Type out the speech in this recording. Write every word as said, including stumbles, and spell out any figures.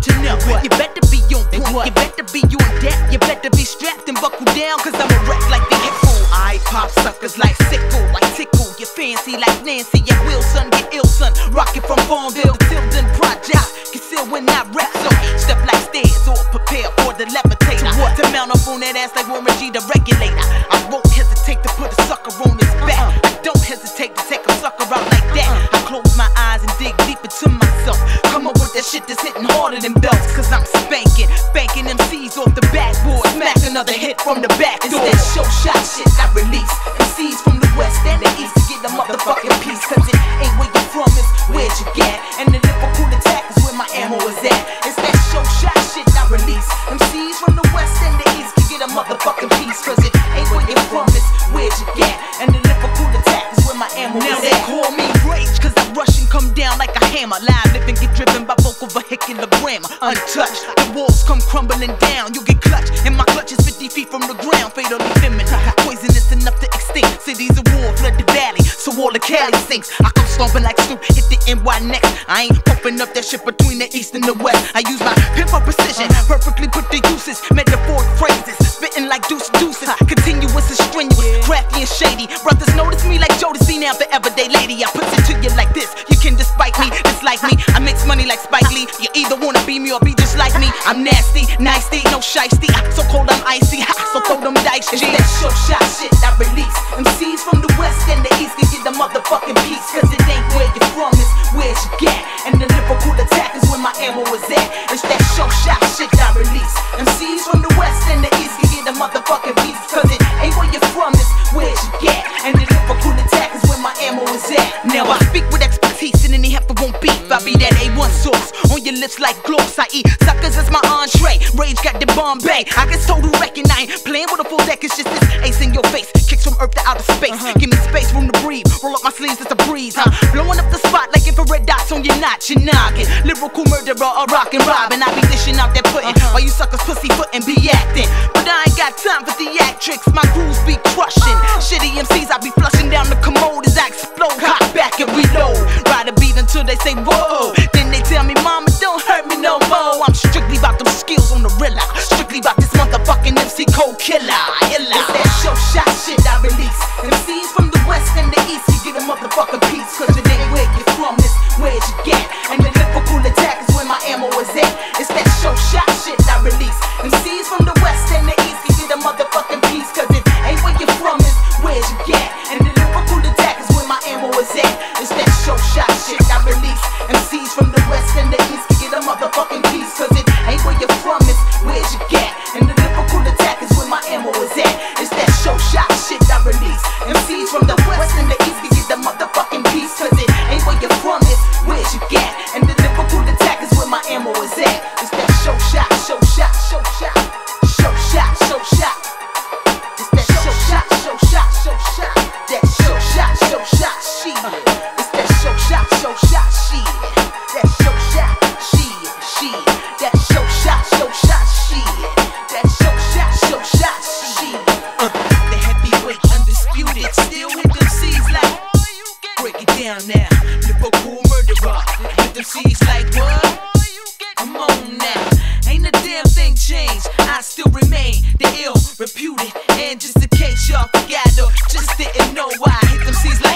want to know. You better be on point, you better be on deck, you better be strapped and buckle down, cause I'm a wreck like the hippo. I pop suckers like sickle, like tickle. You fancy like Nancy, your will son, get ill son. Rocket from Farmville to Tilden Project. Conceal when I rap, so step like stairs or prepare for the levitator. To mount up on that ass like Warren G, the regulator. I won't hesitate to put a sucker on his back. I don't hesitate to take a sucker out like that. I close my eyes and dig deep into myself. Come up with that shit that's hitting harder than belts, cause I'm spanking, banking M Cs off the backboard. Smack another hit from the back door. It's that show shot shit I release. M Cs from the west and the east to get the motherfucking piece, cause it ain't where you from, it's where'd you get. And the lyrical attack is where my ammo is at. It's that show shot shit I release. M Cs from the west and the east to get a motherfucking piece, cause it ain't where you from, it's where'd you get. And the lyrical attack is where my ammo is at. Now they call me rage, cause I rush and come down like a hammer. Live living get driven by vocal vehicular grammar. Untouched, the walls come crumbling down. You get clutched, and my clutch is fifty feet from the ground. Fatally feminine, poisonous enough to extinct cities of war, flood the valley, so all the Cali sinks. I come stomping like Snoop, hit the N Y next. I ain't pumping up that shit between the east and the west. I use my pimp for precision, perfectly put the uses, metaphoric phrases, spitting like deuce deuces, continuous and strenuous, crafty and shady. Brothers notice me like Jodeci, now the everyday lady. I put it to you like this, you can despite me, dislike me. I mix money like Spike Lee, you either wanna be me or be just like me. I'm nasty, nasty, no shiesty, so cold I'm icy, so throw them dice. It's that show shot shit I release. M Cs from the west and the east can get the motherfucking piece, cause it ain't where you from, it's where you get. And the lyrical attack is where my ammo is at. It's that show shot shit I release. M Cs from the west and the east can get the motherfucking piece, cause it ain't where you from, it's where you get. And the lyrical attack is where my ammo is at. Now I speak with expertise and any heifer won't beef. I be that A one sauce on your lips like gloss. I eat suckers as my entree. Rage got the Bombay. I get told to reckon I ain't playing with a full deck. It's just this ace in your face, kicks from earth to outer space. Uh-huh. Give me space, room to breathe. Roll up my sleeves, it's a breeze. Huh? Blowing up the spot like infrared dots on your notch, your noggin. Lyrical murderer, a rock and rob, and I be dishing out that pudding uh-huh. while you suckers pussy footin' be acting. But I ain't got time for theatrics. My grooves be crushing. Shitty M Cs, I be flushing down the commode as I explode. Cock back and reload. Ride a beat until they say whoa. Then they tell me, mama, don't hurt me no more. I'm strictly about them skills on the rilla. Strictly about this motherfucking M C cold killer. Illa. It's that show shot shit I release. M Cs from the west and the east, you get a motherfucking piece, cause it ain't where you from, it's where you get. And the lyrical attack is where my ammo is at. It's that show shot shit I release. M Cs from the west and the east, you get a motherfucking piece, cause it ain't where you from, it's where you get. And the lyrical attack is where my ammo is at. It's that show shot shit I release. M Cs from the west and the east, you get a motherfucking piece, cause it ain't where you from, it's where you get. And the lyrical attack is where my ammo is at. It's that show shot shit I release. M Cs from the west and the east, you get the motherfucking piece, cause it ain't where you from, it's where you get. And the lyrical attack is where my ammo is at. It's that show shot, show shot, show shot, show shot, show shot. It's that show shot, show shot, show shot. That show shot, show shot, shit. It's that show shot, show shot, shit. That show shot, shit, shit. That show shot, show shot, shit. That show shot, show shot, shit. Uh, the heavyweight undisputed, still hit them C's like. Break it down now, lyrical murderer. Hit them C's like what? Come on now, ain't a damn thing changed. I still remain the ill reputed, and just in case y'all forgot or just didn't know why, I hit them C's like.